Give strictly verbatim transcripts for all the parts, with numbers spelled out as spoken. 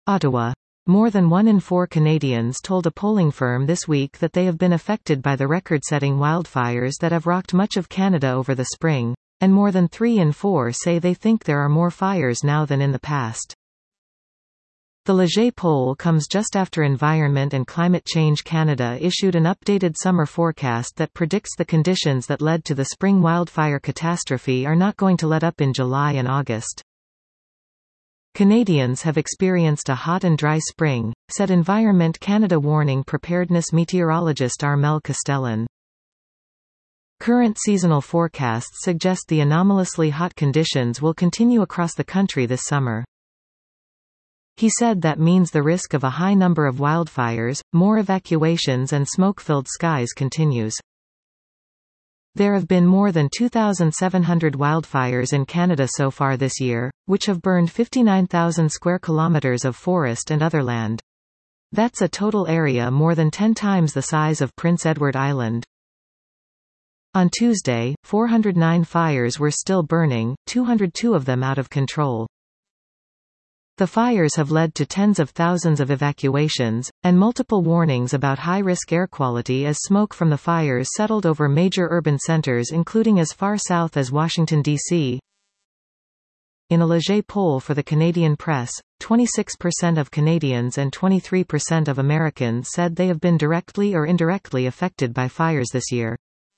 Ottawa. More than one in four Canadians told a polling firm this week that they have been affected by the record-setting wildfires that have rocked much of Canada over the spring, and more than three in four say they think there are more fires now than in the past. The Leger poll comes just after Environment and Climate Change Canada issued an updated summer forecast that predicts the conditions that led to the spring wildfire catastrophe are not going to let up in July and August. Canadians have experienced a hot and dry spring, said Environment Canada warning preparedness meteorologist Armel Castellan. Current seasonal forecasts suggest the anomalously hot conditions will continue across the country this summer. He said that means the risk of a high number of wildfires, more evacuations and smoke-filled skies continues. There have been more than two thousand seven hundred wildfires in Canada so far this year, which have burned fifty-nine thousand square kilometers of forest and other land. That's a total area more than ten times the size of Prince Edward Island. On Tuesday, four hundred nine fires were still burning, two hundred two of them out of control. The fires have led to tens of thousands of evacuations, and multiple warnings about high-risk air quality as smoke from the fires settled over major urban centers including as far south as Washington, D C In a Leger poll for the Canadian Press, twenty-six percent of Canadians and twenty-three percent of Americans said they have been directly or indirectly affected by fires this year.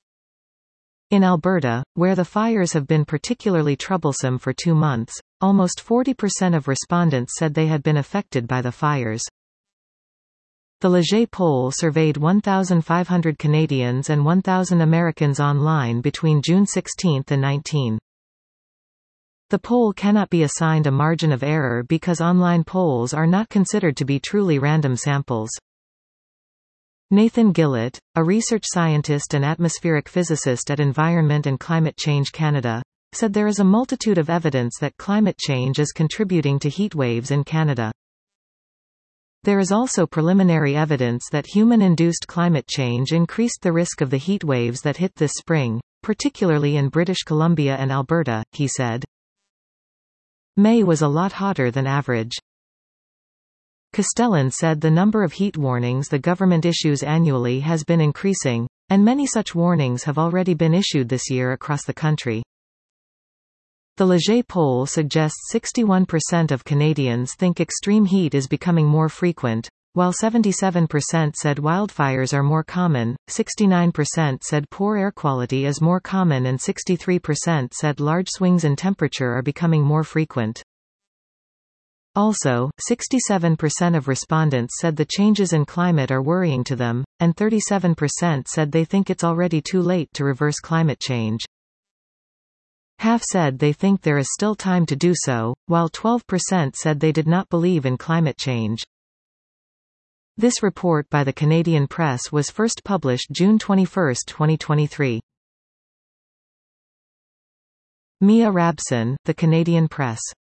In Alberta, where the fires have been particularly troublesome for two months, almost forty percent of respondents said they had been affected by the fires. The Leger poll surveyed one thousand five hundred Canadians and one thousand Americans online between June sixteenth and nineteenth. The poll cannot be assigned a margin of error because online polls are not considered to be truly random samples. Nathan Gillett, a research scientist and atmospheric physicist at Environment and Climate Change Canada, said there is a multitude of evidence that climate change is contributing to heat waves in Canada. There is also preliminary evidence that human-induced climate change increased the risk of the heat waves that hit this spring, particularly in British Columbia and Alberta, he said. May was a lot hotter than average. Castellan said the number of heat warnings the government issues annually has been increasing, and many such warnings have already been issued this year across the country. The Leger poll suggests sixty-one percent of Canadians think extreme heat is becoming more frequent, while seventy-seven percent said wildfires are more common, sixty-nine percent said poor air quality is more common and sixty-three percent said large swings in temperature are becoming more frequent. Also, sixty-seven percent of respondents said the changes in climate are worrying to them, and thirty-seven percent said they think it's already too late to reverse climate change. Half said they think there is still time to do so, while twelve percent said they did not believe in climate change. This report by the Canadian Press was first published June twenty-first, twenty twenty-three. Mia Rabson, The Canadian Press.